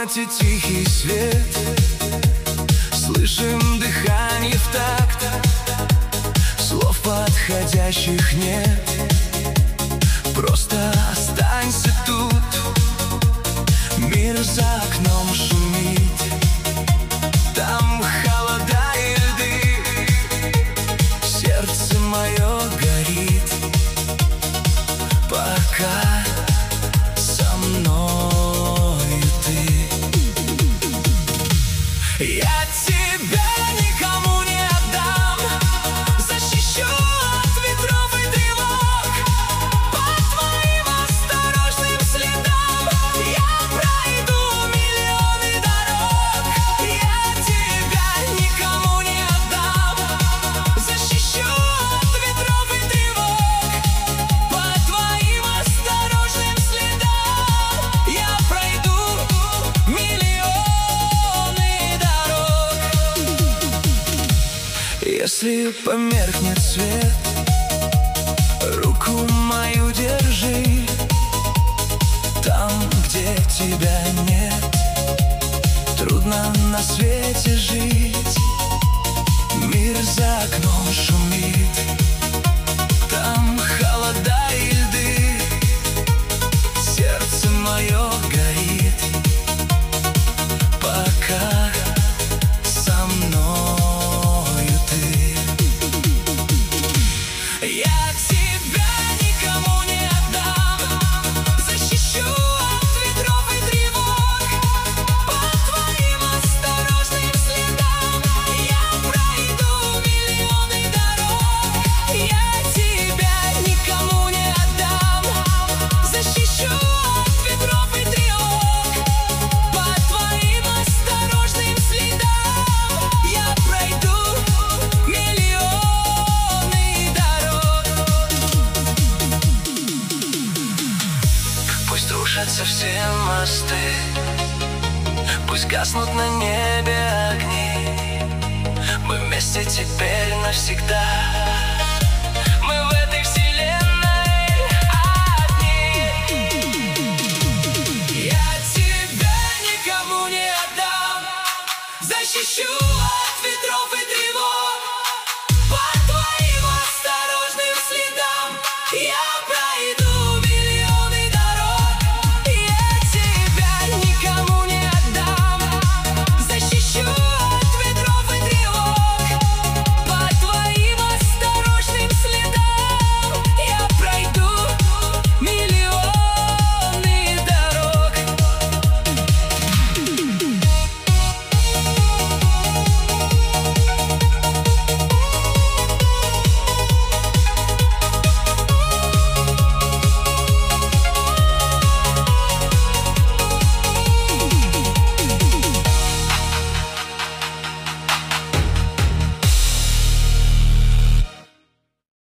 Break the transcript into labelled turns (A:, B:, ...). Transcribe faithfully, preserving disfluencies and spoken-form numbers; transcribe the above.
A: комнате тихий свет, слышим дыхание в такт, слов подходящих нет. Просто останься тут, мир за окном шумит, там холода и льды, сердце мое горит, пока со мною ты. Я тебя никому не отдам, защищу от ветров и тревог, по твоим осторожным следам я пройду миллионы дорог. Я тебя никому не отдам, защищу от ветров и тревог, по твоим осторожным следам я пройду миллионы дорог. Если померкнет свет, руку мою держи, там, где тебя нет, трудно на свете жить. Мир за окном шумит, там холода и льды, сердце мое горит, пока со мною ты. Я тебя никому не отдам, защищу от ветров и тревог, по твоим осторожным следам я пройду миллионы дорог. Я тебя никому не отдам, защищу от ветров и тревог, по твоим осторожным следам я пройду миллионы дорог. Пусть рушатся все мосты, пусть гаснут на небе огни, мы вместе теперь навсегда.